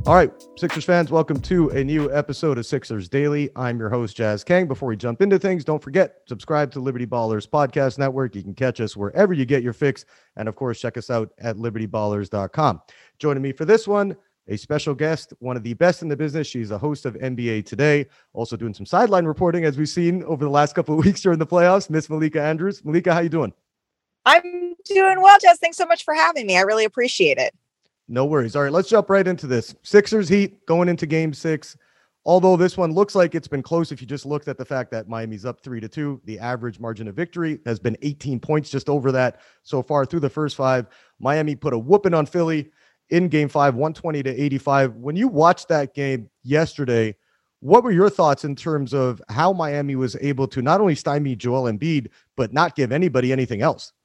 All right, Sixers fans, welcome to a new episode of Sixers Daily. I'm your host, Jazz Kang. Before we jump into things, don't forget, subscribe to Liberty Ballers Podcast Network. You can catch us wherever you get your fix. And of course, check us out at libertyballers.com. Joining me for this one, a special guest, one of the best in the business. She's a host of NBA Today, also doing some sideline reporting, as we've seen over the last couple of weeks during the playoffs. Miss Malika Andrews. Malika, how you doing? I'm doing well, Jess. Thanks so much for having me. I really appreciate it. No worries. All right, let's jump right into this. Sixers Heat going into game 6. Although this one looks like it's been close, if you just looked at the fact that Miami's up 3-2, the average margin of victory has been 18 points, just over that so far through the first 5. Miami put a whooping on Philly in game 5, 120-85. When you watched that game yesterday, what were your thoughts in terms of how Miami was able to not only stymie Joel Embiid, but not give anybody anything else?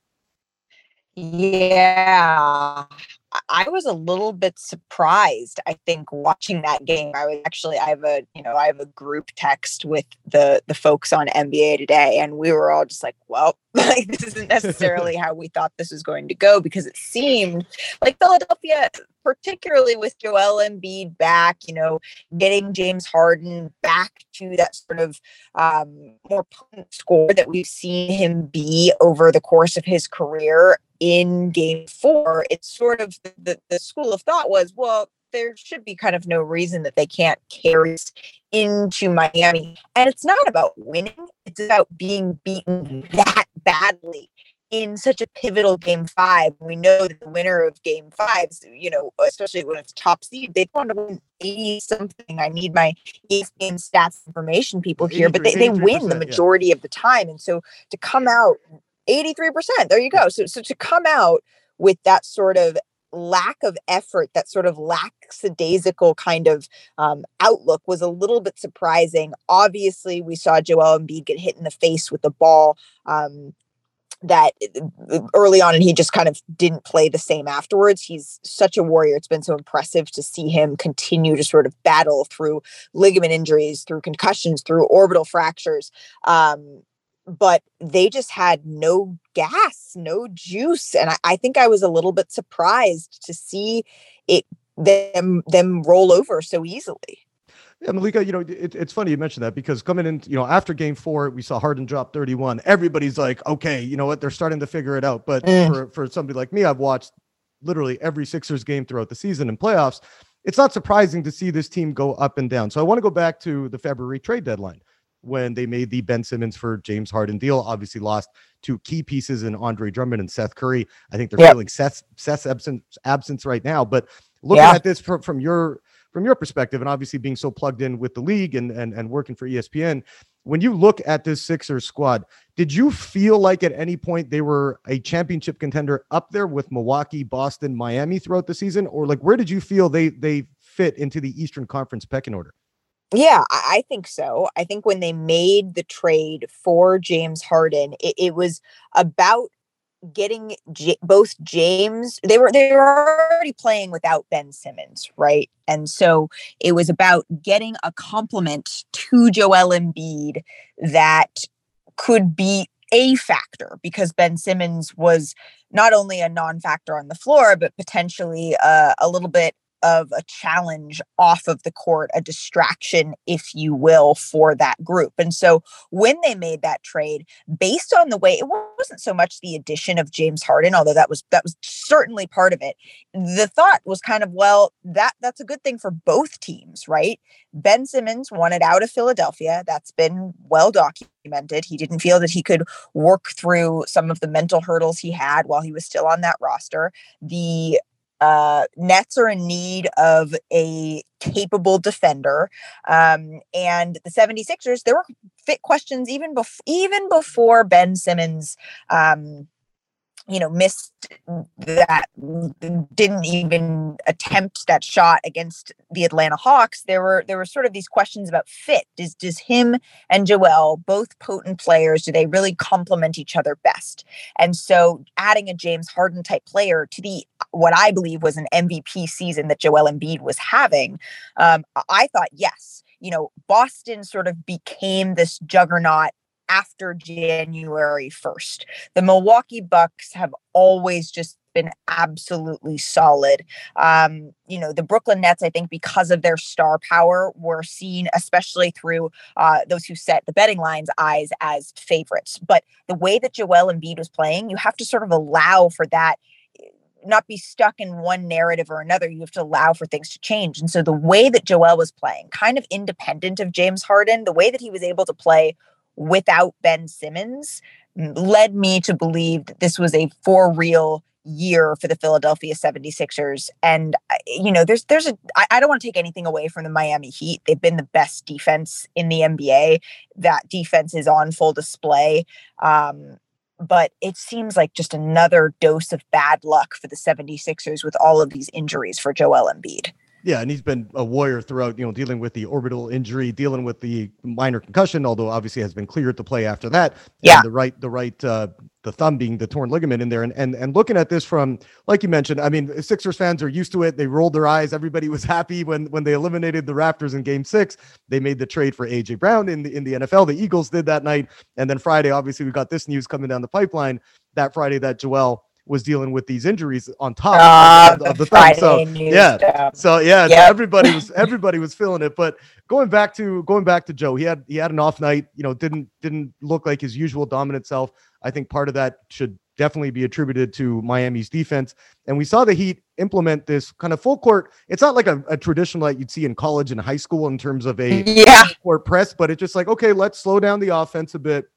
Yeah, I was a little bit surprised. I think watching that game, I have a group text with the folks on NBA Today, and we were all just like, well, like this isn't necessarily how we thought this was going to go, because it seemed like Philadelphia, particularly with Joel Embiid back, getting James Harden back to that sort of more potent score that we've seen him be over the course of his career. In game 4, it's sort of the school of thought was, well, there should be kind of no reason that they can't carry into Miami. And it's not about winning. It's about being beaten that badly in such a pivotal game 5. We know that the winner of game 5, especially when it's top seed, they want to win 80 something. I need my ESPN stats information people here, but they win the majority of the time. And so to come out 83%. There you go. So to come out with that sort of lack of effort, that sort of lackadaisical kind of outlook was a little bit surprising. Obviously, we saw Joel Embiid get hit in the face with the ball that early on, and he just kind of didn't play the same afterwards. He's such a warrior. It's been so impressive to see him continue to sort of battle through ligament injuries, through concussions, through orbital fractures. But they just had no gas, no juice. And I think I was a little bit surprised to see them roll over so easily. Yeah, Malika, it's funny you mentioned that, because coming in, after game 4, we saw Harden drop 31. Everybody's like, okay, you know what? They're starting to figure it out. But for somebody like me, I've watched literally every Sixers game throughout the season and playoffs. It's not surprising to see this team go up and down. So I want to go back to the February trade deadline, when they made the Ben Simmons for James Harden deal. Obviously lost 2 key pieces in Andre Drummond and Seth Curry. I think they're feeling Seth's absence right now. But looking at this from your perspective, and obviously being so plugged in with the league and working for ESPN, when you look at this Sixers squad, did you feel like at any point they were a championship contender up there with Milwaukee, Boston, Miami throughout the season? Or like, where did you feel they fit into the Eastern Conference pecking order? Yeah, I think so. I think when they made the trade for James Harden, it was about getting both James. They were already playing without Ben Simmons, right? And so it was about getting a complement to Joel Embiid that could be a factor, because Ben Simmons was not only a non-factor on the floor, but potentially a little bit of a challenge off of the court, a distraction, if you will, for that group. And so when they made that trade, based on the way, it wasn't so much the addition of James Harden, although that was certainly part of it. The thought was kind of, well, that's a good thing for both teams, right? Ben Simmons wanted out of Philadelphia. That's been well documented. He didn't feel that he could work through some of the mental hurdles he had while he was still on that roster. The Nets are in need of a capable defender. And the 76ers, there were fit questions even before Ben Simmons, missed that, didn't even attempt that shot against the Atlanta Hawks. There were sort of these questions about fit. Does him and Joel, both potent players, do they really complement each other best? And so adding a James Harden type player to what I believe was an MVP season that Joel Embiid was having, I thought, yes, Boston sort of became this juggernaut after January 1st. The Milwaukee Bucks have always just been absolutely solid. The Brooklyn Nets, I think, because of their star power, were seen, especially through those who set the betting lines, eyes as favorites. But the way that Joel Embiid was playing, you have to sort of allow for that, not be stuck in one narrative or another. You have to allow for things to change. And so the way that Joel was playing, kind of independent of James Harden, the way that he was able to play without Ben Simmons led me to believe that this was a for real year for the Philadelphia 76ers. And, I don't want to take anything away from the Miami Heat. They've been the best defense in the NBA. That defense is on full display. But it seems like just another dose of bad luck for the 76ers with all of these injuries for Joel Embiid. Yeah, and he's been a warrior throughout, dealing with the orbital injury, dealing with the minor concussion, although obviously has been cleared to play after that. Yeah. And the thumb being the torn ligament in there. And looking at this from, like you mentioned, I mean, Sixers fans are used to it. They rolled their eyes. Everybody was happy when they eliminated the Raptors in Game 6. They made the trade for A.J. Brown in the NFL. The Eagles did that night. And then Friday, obviously, we got this news coming down the pipeline that Friday that Joel was dealing with these injuries on top of the thumb. So yeah. So everybody was feeling it. But going back to Joe, he had an off night, didn't look like his usual dominant self. I think part of that should definitely be attributed to Miami's defense. And we saw the Heat implement this kind of full court. It's not like a traditional that you'd see in college and high school in terms of a court press, but it's just like, okay, let's slow down the offense a bit,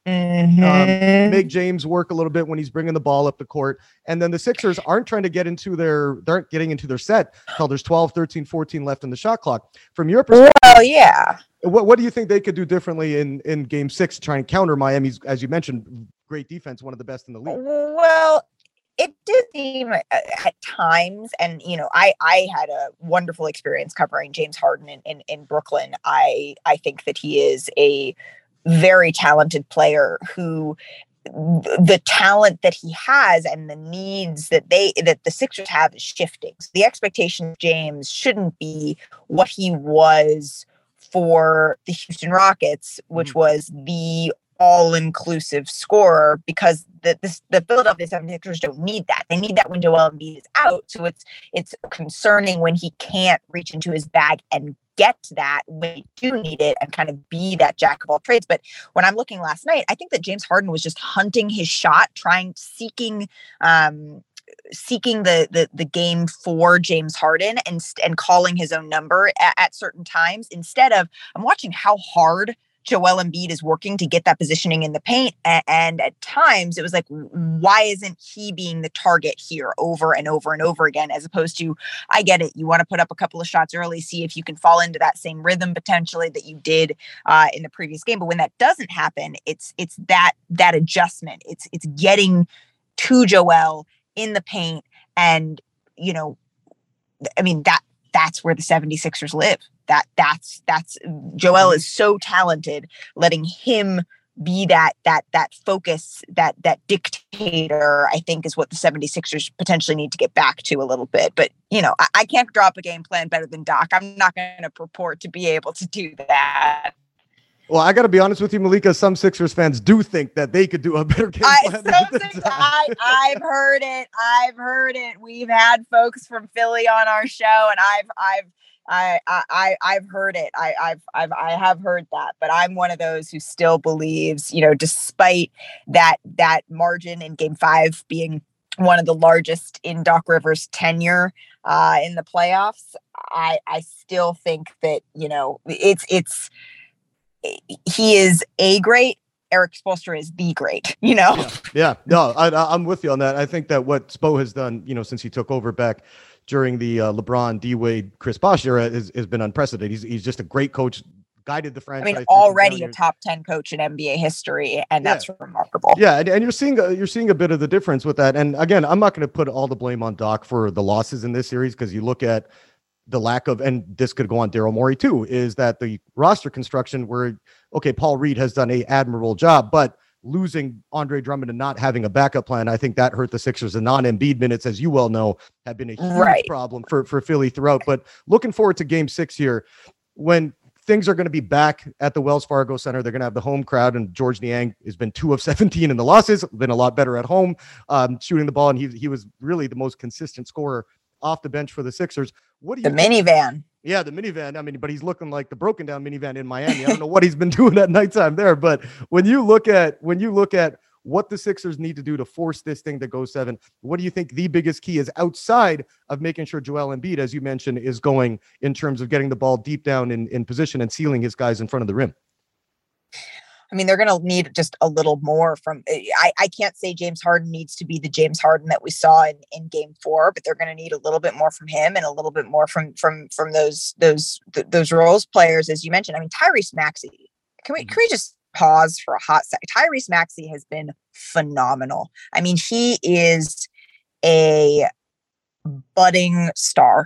make James work a little bit when he's bringing the ball up the court. And then the Sixers aren't getting into their set until there's 12, 13, 14 left in the shot clock. From your perspective, what do you think they could do differently in Game 6 to try and counter Miami's, as you mentioned, great defense, one of the best in the league? Well, it did seem at times, and I had a wonderful experience covering James Harden in Brooklyn. I think that he is a very talented player who, the talent that he has and the needs that the Sixers have is shifting. So the expectation of James shouldn't be what he was for the Houston Rockets, which was the all-inclusive scorer, because the Philadelphia 76ers don't need that. They need that when Joel Embiid is out. So it's concerning when he can't reach into his bag and get that when you do need it and kind of be that jack of all trades. But when I'm looking last night, I think that James Harden was just hunting his shot, seeking the game for James Harden and calling his own number at certain times, instead of, I'm watching how hard Joel Embiid is working to get that positioning in the paint. And at times it was like, why isn't he being the target here over and over and over again? As opposed to, I get it, you want to put up a couple of shots early, see if you can fall into that same rhythm potentially that you did in the previous game. But when that doesn't happen, it's that adjustment. It's getting to Joel in the paint. And, that's where the 76ers live. That's Joel is so talented. Letting him be that focus, that dictator, I think, is what the 76ers potentially need to get back to a little bit. But, I can't draw up a game plan better than Doc. I'm not going to purport to be able to do that. Well, I got to be honest with you, Malika. Some Sixers fans do think that they could do a better game plan. I've heard it. We've had folks from Philly on our show, and I've heard it. I have heard that, but I'm one of those who still believes, despite that margin in Game 5 being one of the largest in Doc Rivers' tenure in the playoffs, I still think that he is a great. Eric Spoelstra is the great, Yeah. No, I'm with you on that. I think that what Spo has done, since he took over back during the LeBron, D-Wade, Chris Bosh era has been unprecedented. He's just a great coach, guided the franchise. Already a top 10 coach in NBA history, and that's remarkable. Yeah, and you're seeing a bit of the difference with that. And again, I'm not going to put all the blame on Doc for the losses in this series, because you look at the lack of, and this could go on Daryl Morey too, is that the roster construction where, okay, Paul Reed has done an admirable job, but losing Andre Drummond and not having a backup plan, I think that hurt the Sixers. The non-Embiid minutes, as you well know, have been a huge problem for Philly throughout. But looking forward to Game 6 here, when things are going to be back at the Wells Fargo Center. They're going to have the home crowd, and George Niang has been 2 of 17 in the losses, been a lot better at home, shooting the ball, and he was really the most consistent scorer off the bench for the Sixers. What do you think? Minivan? Yeah, the minivan. I mean, but he's looking like the broken down minivan in Miami. I don't know what he's been doing at nighttime there, but when you look at what the Sixers need to do to force this thing to go 7, what do you think the biggest key is outside of making sure Joel Embiid, as you mentioned, is going in terms of getting the ball deep down in position and sealing his guys in front of the rim? I mean, they're going to need just a little more from. I can't say James Harden needs to be the James Harden that we saw in Game 4, but they're going to need a little bit more from him and a little bit more from those roles players, as you mentioned. I mean, Tyrese Maxey. Can we just pause for a hot second? Tyrese Maxey has been phenomenal. I mean, he is a budding star.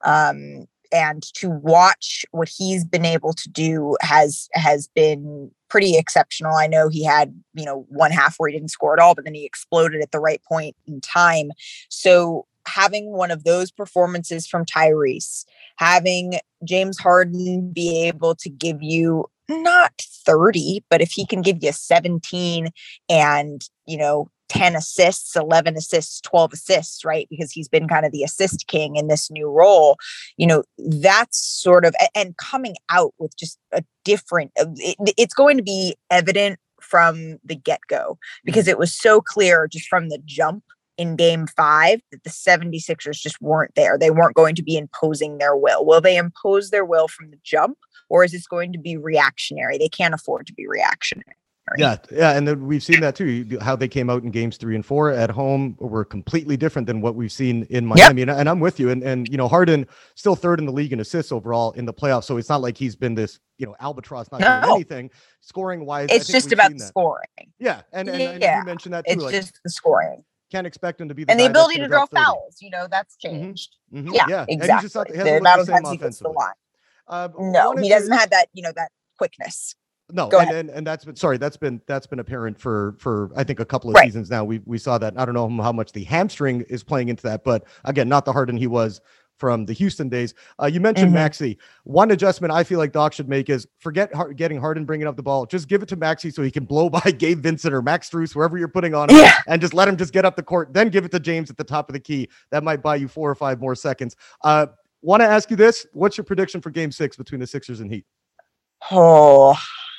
And to watch what he's been able to do has been pretty exceptional. I know he had, one half where he didn't score at all, but then he exploded at the right point in time. So having one of those performances from Tyrese, having James Harden be able to give you not 30, but if he can give you 17 and, 10 assists, 11 assists, 12 assists, right? Because he's been kind of the assist king in this new role, that's sort of, and coming out with just a different, it's going to be evident from the get-go because it was so clear just from the jump in Game 5 that the 76ers just weren't there. They weren't going to be imposing their will. Will they impose their will from the jump, or is this going to be reactionary? They can't afford to be reactionary. Yeah, and then we've seen that too. How they came out in games 3 and 4 at home were completely different than what we've seen in Miami. Yep. And I'm with you. And Harden still 3rd in the league in assists overall in the playoffs. So it's not like he's been this albatross not doing anything scoring wise. It's just about the scoring. Yeah, and you mentioned that too. It's just the scoring. Can't expect him to be the and the ability to draw fouls. That's changed. Mm-hmm. Yeah, exactly. And he just not the same offensively. No, he doesn't have that that quickness. No, and that's been apparent for I think a couple of seasons now. We saw that. I don't know how much the hamstring is playing into that, but again, not the Harden he was from the Houston days. You mentioned Maxey. One adjustment I feel like Doc should make is forget getting Harden bringing up the ball. Just give it to Maxey so he can blow by Gabe Vincent or Max Strus, whoever you're putting on him, and just let him just get up the court. Then give it to James at the top of the key. That might buy you 4 or 5 more seconds. Want to ask you this? What's your prediction for Game 6 between the Sixers and Heat? Oh,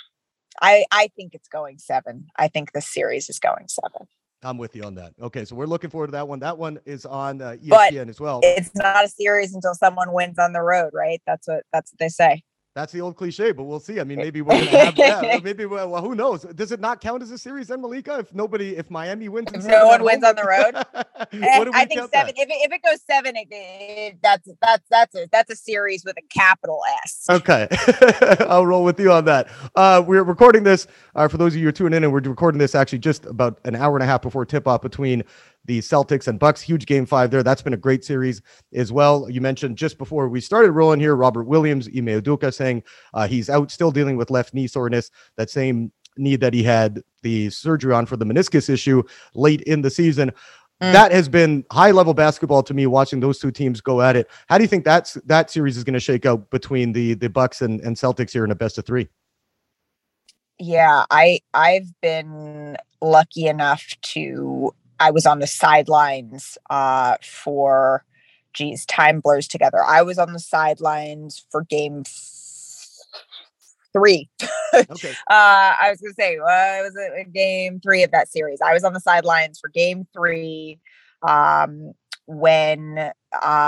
I think it's going 7. I think the series is going 7. I'm with you on that. Okay, so we're looking forward to that one. That one is on ESPN as well. It's not a series until someone wins on the road, right? That's what they say. That's the old cliche, but we'll see. I mean, maybe we're going to have, well, who knows? Does it not count as a series then, Malika? If Miami wins, if no one wins on the road, I think 7. If it goes 7, that's a series with a capital S. Okay, I'll roll with you on that. We're recording this for those of you who are tuning in, and we're recording this actually just about an hour and a half before tip-off between the Celtics and Bucks. Huge Game 5 there. That's been a great series as well. You mentioned just before we started rolling here, Robert Williams, Ime Udoka saying he's out still dealing with left knee soreness, that same knee that he had the surgery on for the meniscus issue late in the season. That has been high-level basketball to me, watching those two teams go at it. How do you think that series is going to shake out between the Bucks and Celtics here in a best of 3? Yeah, I've been lucky enough I was on the sidelines for, time blurs together. I was on the sidelines for Game 3. Okay. I was going to say, was it Game 3 of that series? I was on the sidelines for Game 3 when, the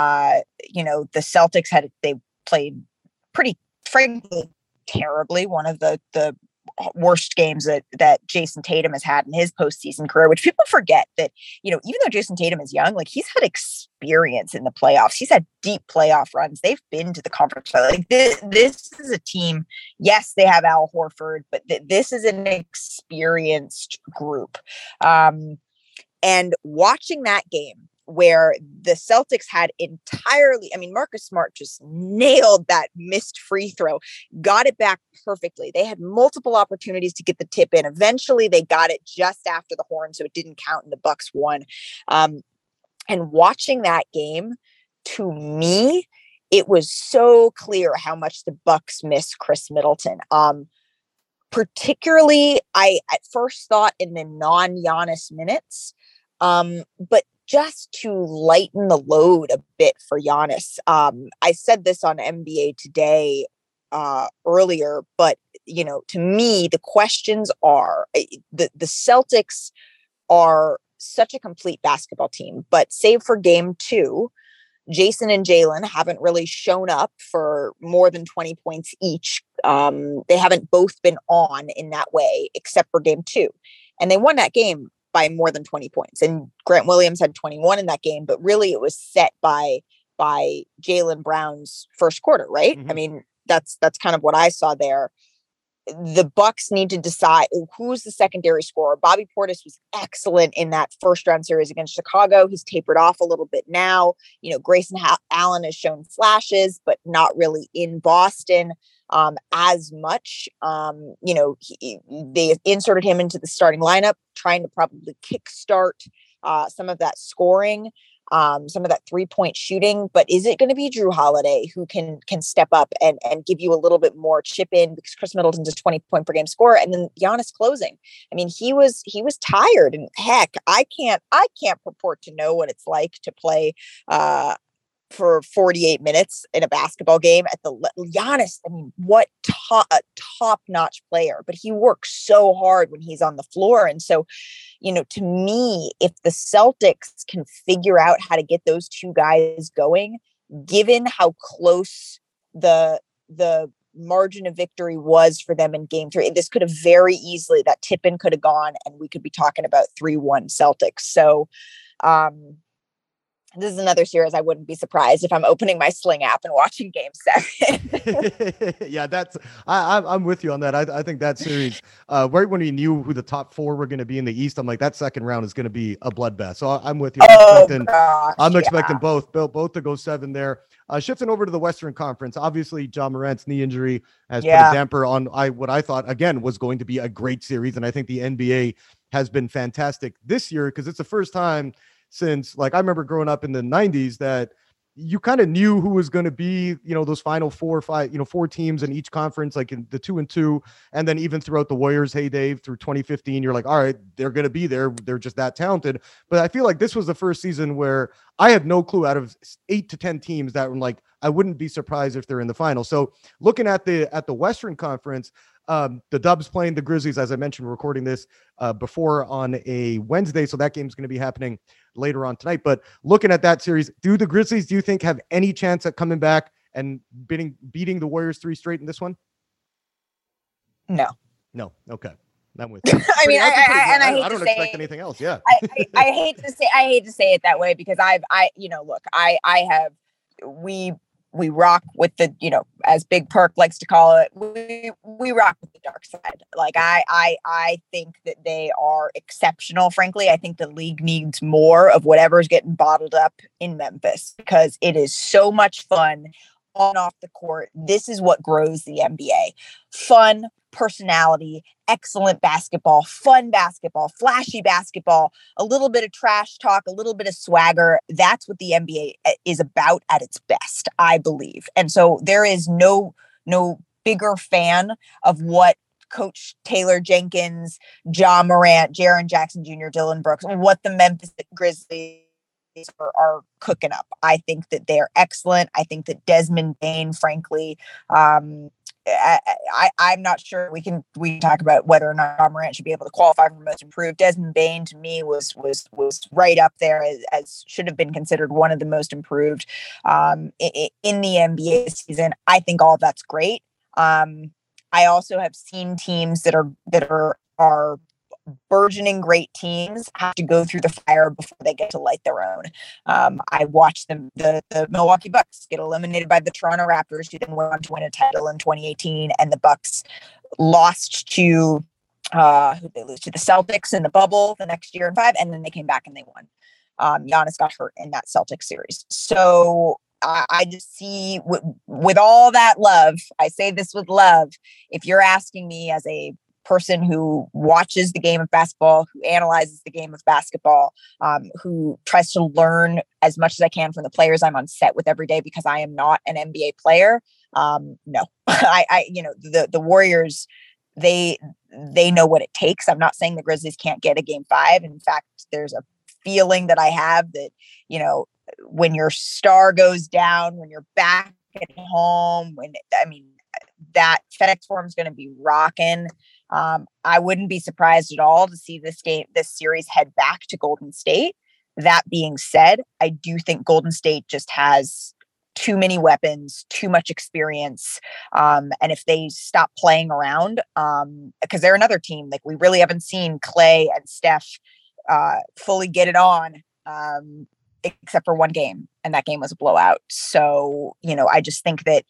Celtics they played pretty, frankly, terribly. One of the worst games that Jason Tatum has had in his postseason career, which people forget that, even though Jason Tatum is young, he's had experience in the playoffs. He's had deep playoff runs. They've been to the conference. This is a team. Yes, they have Al Horford, but this is an experienced group. And watching that game, where the Celtics had Marcus Smart just nailed that missed free throw, got it back perfectly. They had multiple opportunities to get the tip in. Eventually they got it just after the horn, so it didn't count and the Bucks won. And watching that game, to me, it was so clear how much the Bucks miss Chris Middleton. Particularly, I at first thought in the non-Giannis minutes, but just to lighten the load a bit for Giannis. I said this on NBA Today earlier, but to me, the questions are the Celtics are such a complete basketball team, but save for game 2, Jason and Jalen haven't really shown up for more than 20 points each. They haven't both been on in that way, except for game 2. And they won that game by more than 20 points. And Grant Williams had 21 in that game, but really it was set by Jaylen Brown's first quarter, right? Mm-hmm. I mean, that's kind of what I saw there. The Bucks need to decide who's the secondary scorer. Bobby Portis was excellent in that first round series against Chicago. He's tapered off a little bit now. Grayson Allen has shown flashes, but not really in Boston as much. They inserted him into the starting lineup, trying to probably kickstart some of that scoring. Some of that 3-point shooting, but is it going to be Jrue Holiday who can step up and give you a little bit more chip in, because Chris Middleton's a 20-point per game scorer, and then Giannis closing? I mean, he was tired, and heck, I can't purport to know what it's like to play for 48 minutes in a basketball game at the Giannis. I mean, what a top-notch player, but he works so hard when he's on the floor. And so, to me, if the Celtics can figure out how to get those two guys going, given how close the margin of victory was for them in game 3, this could have very easily, that tip-in could have gone, and we could be talking about 3-1 Celtics. So, this is another series I wouldn't be surprised if I'm opening my Sling app and watching game 7. Yeah, I'm with you on that. I think that series, right when we knew who the top 4 were going to be in the East, I'm like, that second round is going to be a bloodbath. So I'm with you. I'm expecting both to go 7 there. Shifting over to the Western Conference, obviously Ja Morant's knee injury has put a damper on what I thought, again, was going to be a great series. And I think the NBA has been fantastic this year, because it's the first time since, like, I remember growing up in the 90s that you kind of knew who was going to be, those final 4 or 5, 4 teams in each conference, like in the 2 and 2. And then even throughout the Warriors heyday through 2015, you're like, all right, they're going to be there. They're just that talented. But I feel like this was the first season where I had no clue out of 8 to 10 teams that were like, I wouldn't be surprised if they're in the final. So looking at the Western Conference, the Dubs playing the Grizzlies, as I mentioned, we're recording this before on a Wednesday. So that game's going to be happening later on tonight. But looking at that series, do the Grizzlies, do you think, have any chance at coming back and beating the Warriors 3 straight in this one? No. Okay. I'm with you. I mean, I don't expect anything else. Yeah. I hate to say it that way, because we rock with the, as Big Perk likes to call it, we rock with the dark side. Like, I think that they are exceptional. Frankly, I think the league needs more of whatever's getting bottled up in Memphis, because it is so much fun on off the court. This is what grows the NBA. Fun, personality, excellent basketball, fun basketball, flashy basketball, a little bit of trash talk, a little bit of swagger. That's what the NBA is about at its best, I believe. And so there is no bigger fan of what Coach Taylor Jenkins, Ja Morant, Jaren Jackson Jr., Dillon Brooks, what the Memphis Grizzlies are cooking up. I think that they're excellent. I think that Desmond Bane, frankly, I'm not sure we can talk about whether or not Ja Morant should be able to qualify for most improved. Desmond Bane, to me, was right up there as should have been considered one of the most improved in the NBA season. I think all of that's great. I also have seen teams that are burgeoning great teams have to go through the fire before they get to light their own. I watched the Milwaukee Bucks get eliminated by the Toronto Raptors, who then went on to win a title in 2018, and the Bucks lost to who they lose to? The Celtics in the bubble the next year in 5, and then they came back and they won. Giannis got hurt in that Celtics series. So I just see with all that love, I say this with love, if you're asking me as a person who watches the game of basketball, who analyzes the game of basketball, who tries to learn as much as I can from the players I'm on set with every day, because I am not an NBA player. No, the Warriors, they know what it takes. I'm not saying the Grizzlies can't get a game 5. In fact, there's a feeling that I have that, when your star goes down, when you're back at home, that FedEx Forum is going to be rocking. I wouldn't be surprised at all to see this series head back to Golden State. That being said, I do think Golden State just has too many weapons, too much experience. And if they stop playing around, because they're another team, like we really haven't seen Clay and Steph fully get it on, except for one game, and that game was a blowout. So, I just think that,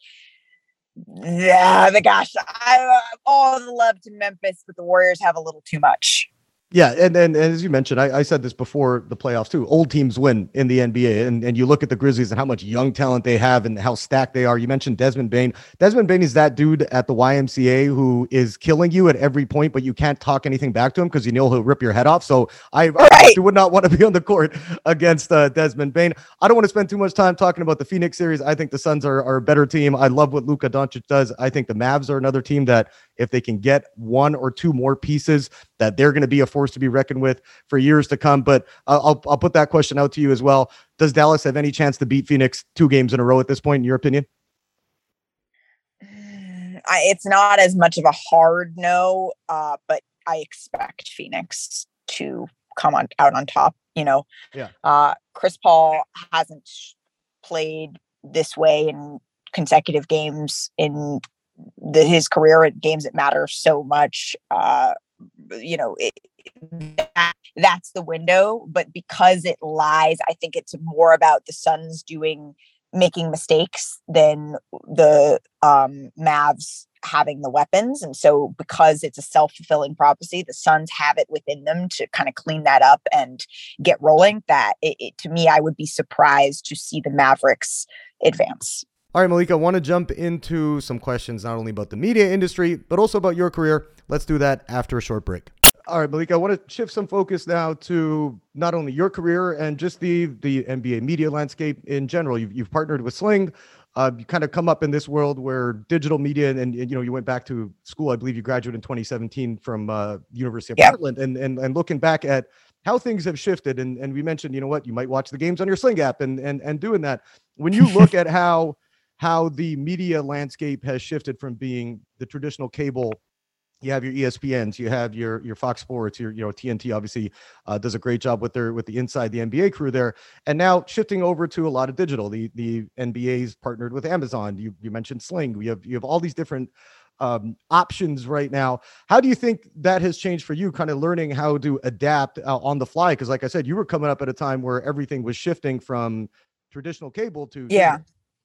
I all the love to Memphis, but the Warriors have a little too much. Yeah, and as you mentioned, I said this before the playoffs too. Old teams win in the NBA, and you look at the Grizzlies and how much young talent they have and how stacked they are. You mentioned Desmond Bane. Desmond Bane is that dude at the YMCA who is killing you at every point, but you can't talk anything back to him because you know he'll rip your head off. So I would not want to be on the court against Desmond Bane. I don't want to spend too much time talking about the Phoenix series. I think the Suns are a better team. I love what Luka Doncic does. I think the Mavs are another team that if they can get one or two more pieces, that they're going to be a force to be reckoned with for years to come. But I'll put that question out to you as well. Does Dallas have any chance to beat Phoenix 2 games in a row at this point, in your opinion? It's not as much of a hard no, but I expect Phoenix to come out on top. Chris Paul hasn't played this way in consecutive games in his career, at games that matter so much. That's the window, but because it lies, I think it's more about the Suns making mistakes than the Mavs having the weapons. And so because it's a self-fulfilling prophecy, the Suns have it within them to kind of clean that up and get rolling. That to me, I would be surprised to see the Mavericks advance. All right, Malika, I want to jump into some questions, not only about the media industry, but also about your career. Let's do that after a short break. All right, Malika, I want to shift some focus now to not only your career and just the NBA media landscape in general. You've partnered with Sling. You kind of come up in this world where digital media, and you went back to school. I believe you graduated in 2017 from University of Portland, and looking back at how things have shifted. And we mentioned, you might watch the games on your Sling app and doing that. When you look at how the media landscape has shifted from being the traditional cable, you have your ESPNs, you have your Fox Sports, your TNT obviously does a great job with the Inside the NBA crew there, and now shifting over to a lot of digital. The NBA's partnered with Amazon. You mentioned Sling. You have all these different options right now. How do you think that has changed for you, kind of learning how to adapt on the fly? Because like I said, you were coming up at a time where everything was shifting from traditional cable to digital.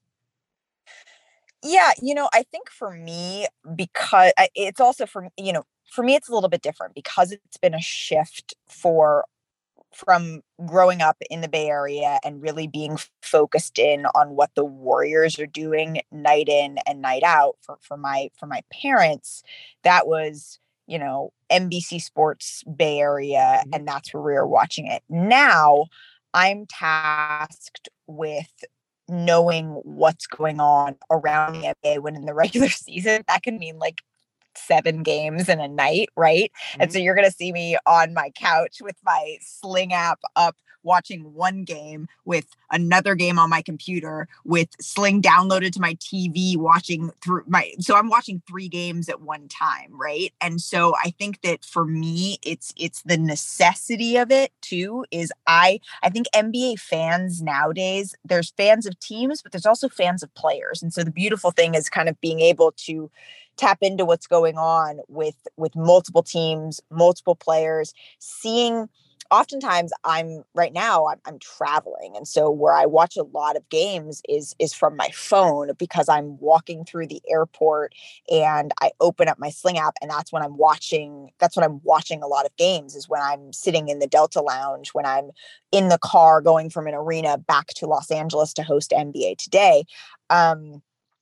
Yeah, I think for me, because it's also for me, it's a little bit different because it's been a shift from growing up in the Bay Area and really being focused in on what the Warriors are doing night in and night out. For my parents, that was, NBC Sports Bay Area, and that's where we were watching it. Now I'm tasked with knowing what's going on around the NBA, when in the regular season, that can mean like 7 games in a night, right? And so you're going to see me on my couch with my Sling app up, watching one game, with another game on my computer, with Sling downloaded to my TV, so I'm watching 3 games at one time, right? And so I think that for me, it's the necessity of it too. I think NBA fans nowadays, there's fans of teams, but there's also fans of players. And so the beautiful thing is kind of being able to tap into what's going on with multiple teams, multiple players, seeing. Oftentimes I'm traveling. And so where I watch a lot of games is from my phone, because I'm walking through the airport and I open up my Sling app, and that's when I'm watching a lot of games, is when I'm sitting in the Delta Lounge, when I'm in the car going from an arena back to Los Angeles to host NBA Today.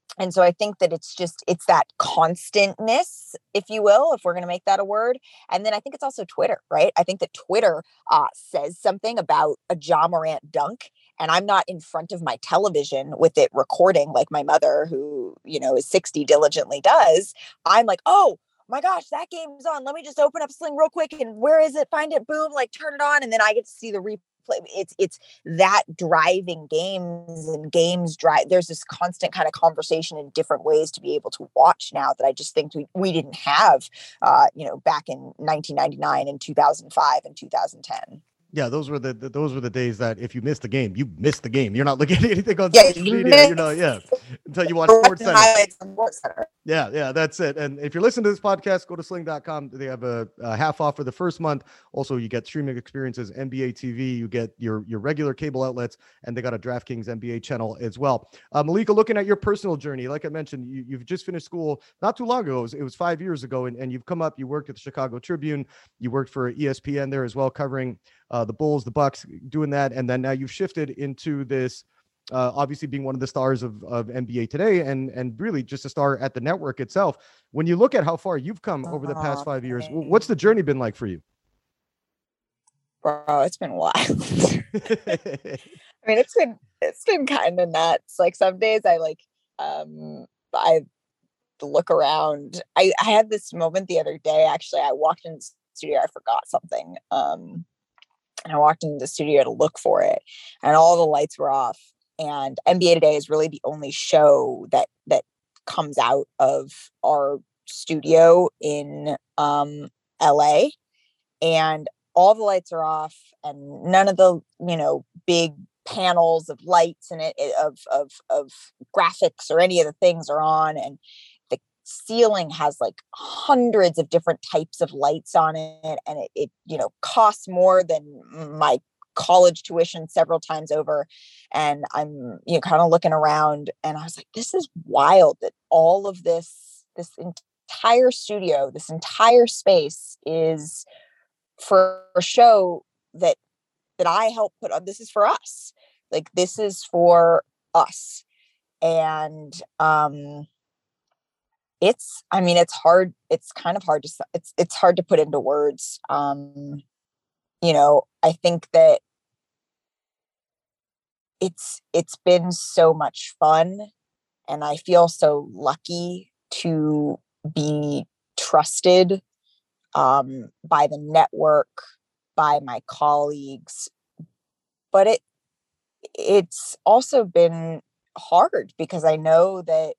And so I think that it's that constantness, if you will, if we're going to make that a word. And then I think it's also Twitter, right? I think that Twitter says something about a Ja Morant dunk, and I'm not in front of my television with it recording like my mother, who, is 60, diligently does. I'm like, oh my gosh, that game's on. Let me just open up Sling real quick. And where is it? Find it, boom, like turn it on. And then I get to see the replay. It's that driving games, and games drive. There's this constant kind of conversation in different ways to be able to watch now that I just think we didn't have, back in 1999 and 2005 and 2010. Yeah, those were the days that if you missed the game, you missed the game. You're not looking at anything on social media. Until you watch Sports Center. Yeah, that's it. And if you're listening to this podcast, go to sling.com. They have a half off for the first month. Also, you get streaming experiences, NBA TV. You get your regular cable outlets, and they got a DraftKings NBA channel as well. Malika, looking at your personal journey, like I mentioned, you've just finished school not too long ago. It was 5 years ago, and you've come up. You worked at the Chicago Tribune. You worked for ESPN there as well, covering the Bulls, the Bucks, doing that. And then now you've shifted into this, obviously being one of the stars of NBA Today, and really just a star at the network itself. When you look at how far you've come over the past 5 years, what's the journey been like for you? Bro, it's been wild. I mean, it's been kind of nuts. Like some days I look around. I had this moment the other day. Actually, I walked in the studio. I forgot something. And I walked into the studio to look for it, and all the lights were off. And NBA Today is really the only show that comes out of our studio in LA, and all the lights are off, and none of the big panels of lights and of graphics or any of the things are on, and the ceiling has like hundreds of different types of lights on it, and it costs more than my college tuition several times over. And I'm kind of looking around, and I was like, this is wild that all of this entire studio, this entire space is for a show that I helped put on. This is for us. Like, this is for us. And it's hard. It's kind of hard to, it's hard to put into words. I think that it's been so much fun, and I feel so lucky to be trusted by the network, by my colleagues. But it's also been hard because I know that,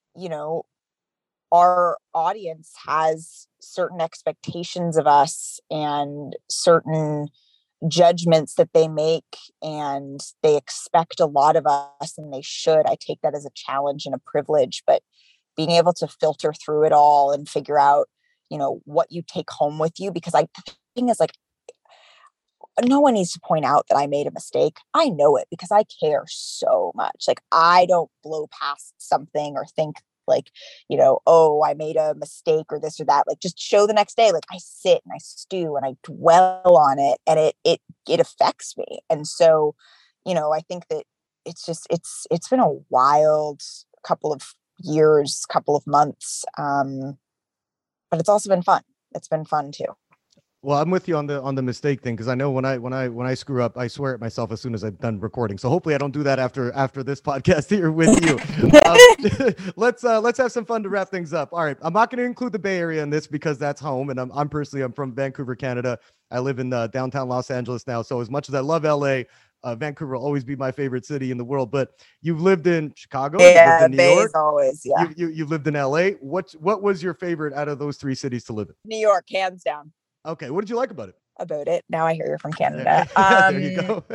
our audience has certain expectations of us and certain judgments that they make, and they expect a lot of us, and they should. I take that as a challenge and a privilege, but being able to filter through it all and figure out, what you take home with you, because the thing is, like, no one needs to point out that I made a mistake. I know it because I care so much. Like, I don't blow past something or think like, oh, I made a mistake or this or that. Like, just show the next day. Like, I sit and I stew and I dwell on it, and it affects me. And so, I think that it's been a wild couple of years, couple of months. But it's also been fun. It's been fun too. Well, I'm with you on the mistake thing, because I know when I screw up, I swear at myself as soon as I'm done recording. So hopefully I don't do that after this podcast here with you. Let's have some fun to wrap things up. All right, I'm not going to include the Bay Area in this because that's home, and I'm from Vancouver, Canada. I live in downtown Los Angeles now. So as much as I love LA, Vancouver will always be my favorite city in the world. But you've lived in Chicago, yeah, you've lived in New York, always, yeah. You've lived in LA. What was your favorite out of those three cities to live in? New York, hands down. Okay, what did you like about it? Now I hear you're from Canada. There you go.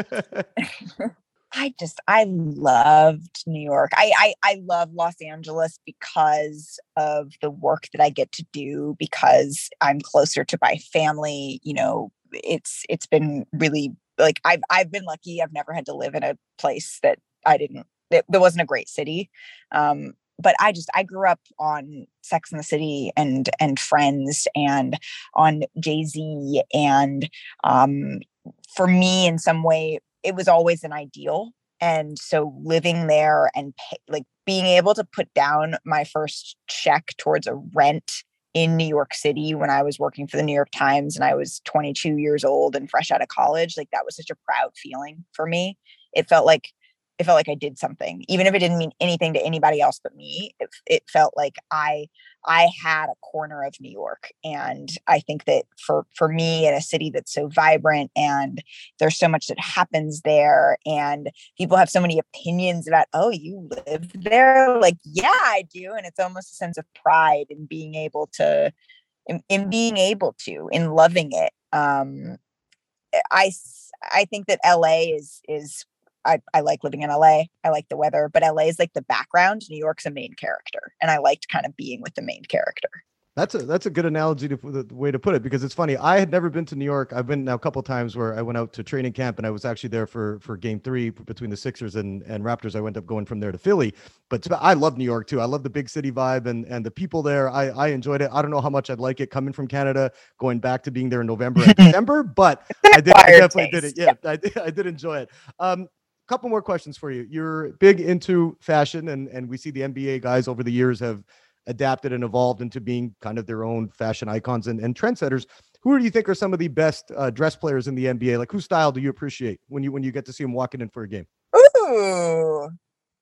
I loved New York. I love Los Angeles because of the work that I get to do, because I'm closer to my family. It's been really, like, I've been lucky. I've never had to live in a place that that wasn't a great city. But I grew up on Sex and the City and Friends, and on Jay-Z. And for me, in some way, it was always an ideal And so living there and like being able to put down my first check towards a rent in New York City when I was working for the New York Times and I was 22 years old and fresh out of college, like that was such a proud feeling for me. It felt like I did something, even if it didn't mean anything to anybody else but me. It felt like I had a corner of New York. And I think that for me in a city that's so vibrant and there's so much that happens there and people have so many opinions about, oh, you live there? Like, yeah, I do. And it's almost a sense of pride in being able to, in loving it. I think that LA is I like living in LA. I like the weather, but LA is like the background. New York's a main character. And I liked kind of being with the main character. That's a good analogy to the way to put it, because it's funny. I had never been to New York. I've been now a couple of times where I went out to training camp and I was actually there for game 3 between the Sixers and Raptors. I went up going from there to Philly, but I love New York too. I love the big city vibe and the people there. I enjoyed it. I don't know how much I'd like it coming from Canada, going back to being there in November and December, but I definitely did it. Yeah, I did enjoy it. Couple more questions for you. You're big into fashion and we see the NBA guys over the years have adapted and evolved into being kind of their own fashion icons and trendsetters. Who do you think are some of the best dress players in the NBA? Like, whose style do you appreciate when you get to see them walking in for a game? Ooh.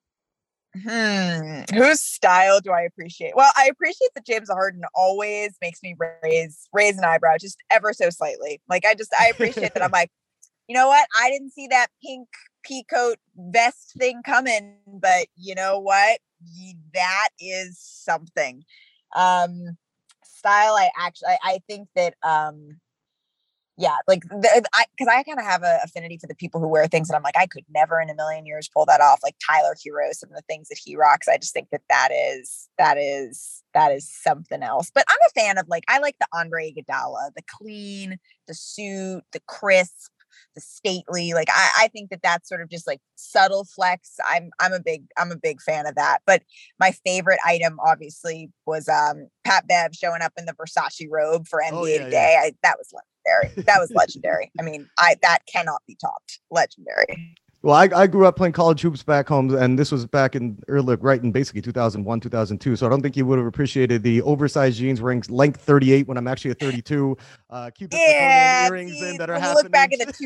Whose style do I appreciate? Well, I appreciate that James Harden always makes me raise an eyebrow just ever so slightly. Like I appreciate that. I'm like, you know what? I didn't see that pink peacoat vest thing coming, but you know what? That is something. Style, I think that, yeah, like, because I kind of have an affinity for the people who wear things that I'm like, I could never in a million years pull that off. Like Tyler Hero, some of the things that he rocks, I just think that is something else. But I'm a fan of, like, I like the Andre Iguodala, the clean, the suit, the crisp, the stately. Like I think that that's sort of just like subtle flex. I'm a big fan of that. But my favorite item obviously was Pat Bev showing up in the Versace robe for NBA Today. Yeah. That was legendary. That was legendary. I mean, that cannot be topped. Legendary. Well, I grew up playing college hoops back home, and this was back in right in basically 2001, 2002. So I don't think you would have appreciated the oversized jeans wearing length 38 when I'm actually a 32. Cupid earrings in that are half. Look back at the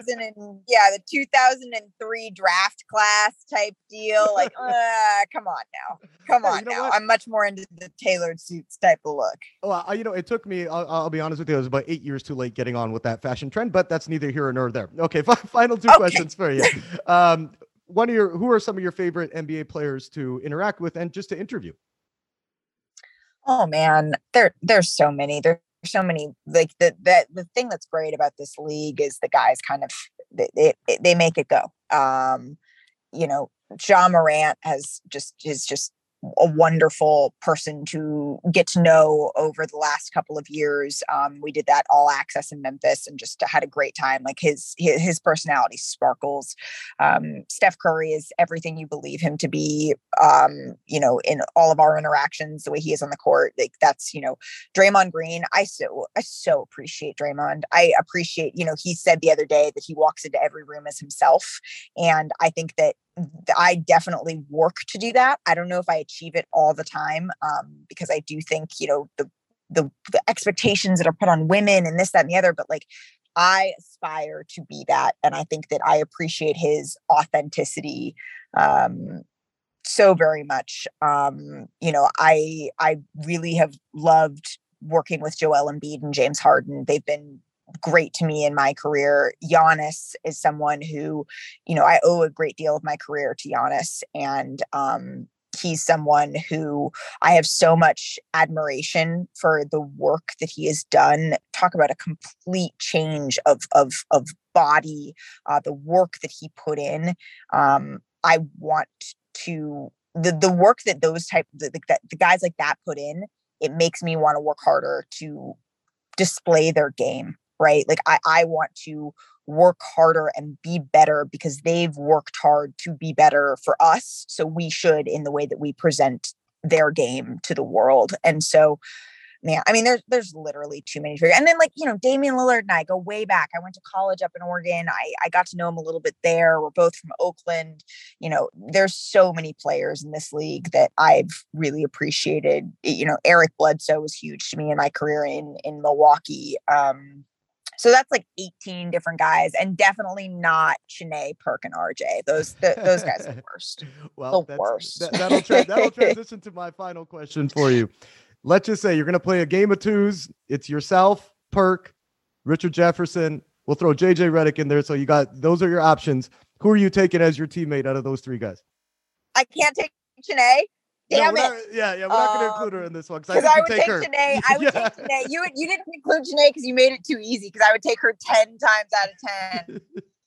2003 draft class type deal. Like, come on now. I'm much more into the tailored suits type of look. Well, it took me. I'll be honest with you. It was about 8 years too late getting on with that fashion trend, but that's neither here nor there. Okay, final two questions for you. Who are some of your favorite NBA players to interact with and just to interview? Oh man, there's so many. There's so many. Like the thing that's great about this league is the guys kind of they make it go. Ja Morant is just a wonderful person to get to know over the last couple of years. We did that All Access in Memphis and just had a great time. Like his personality sparkles. Steph Curry is everything you believe him to be, in all of our interactions, the way he is on the court. Like that's, Draymond Green. I so appreciate Draymond. I appreciate, he said the other day that he walks into every room as himself. And I think that I definitely work to do that. I don't know if I achieve it all the time, because I do think, the expectations that are put on women and this, that, and the other, but like I aspire to be that. And I think that I appreciate his authenticity so very much. I really have loved working with Joel Embiid and James Harden. They've been great to me in my career. Giannis is someone who, I owe a great deal of my career to Giannis. And he's someone who I have so much admiration for the work that he has done. Talk about a complete change of body, the work that he put in. I want to, the work that the guys like that put in, it makes me want to work harder to display their game. Right. Like I want to work harder and be better because they've worked hard to be better for us. So we should, in the way that we present their game to the world. And so man, I mean, there's literally too many. And then, like, Damian Lillard and I go way back. I went to college up in Oregon. I got to know him a little bit there. We're both from Oakland. There's so many players in this league that I've really appreciated. Eric Bledsoe was huge to me in my career in Milwaukee. So that's like 18 different guys, and definitely not Chiney, Perk, and RJ. Those guys are the worst. Well, the worst. That'll transition to my final question for you. Let's just say you're going to play a game of twos. It's yourself, Perk, Richard Jefferson. We'll throw JJ Redick in there. So those are your options. Who are you taking as your teammate out of those three guys? I can't take Chiney. Damn it. We're not going to include her in this one. Because I would take Chiney. I would take Chiney. You didn't include Chiney because you made it too easy, because I would take her 10 times out of 10.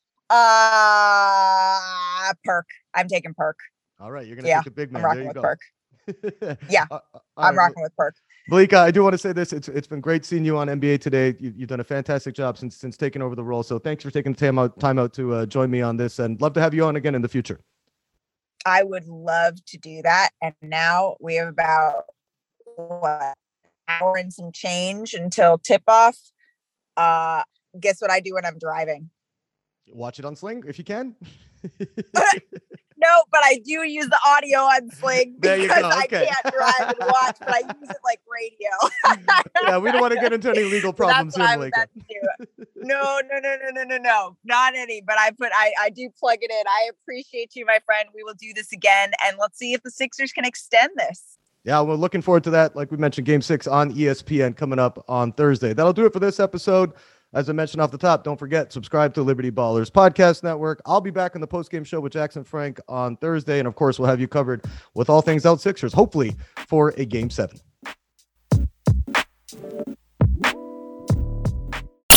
Perk. I'm taking Perk. All right. You're going to take the big man. I'm rocking with Perk. Yeah, I'm rocking with Perk. Malika, I do want to say this. It's been great seeing you on NBA Today. You've done a fantastic job since taking over the role. So thanks for taking the time out to join me on this, and love to have you on again in the future. I would love to do that. And now we have about an hour and some change until tip off. Guess what I do when I'm driving? Watch it on Sling if you can. No, but I do use the audio on Sling because I can't drive and watch, but I use it like radio. Yeah, we don't want to get into any legal problems here, Malika. No, not any. But I do plug it in. I appreciate you, my friend. We will do this again, and let's see if the Sixers can extend this. Yeah, we're looking forward to that. Like we mentioned, Game 6 on ESPN coming up on Thursday. That'll do it for this episode. As I mentioned off the top, don't forget, subscribe to Liberty Ballers Podcast Network. I'll be back on the post-game show with Jackson Frank on Thursday. And, of course, we'll have you covered with all things out Sixers, hopefully for a Game 7.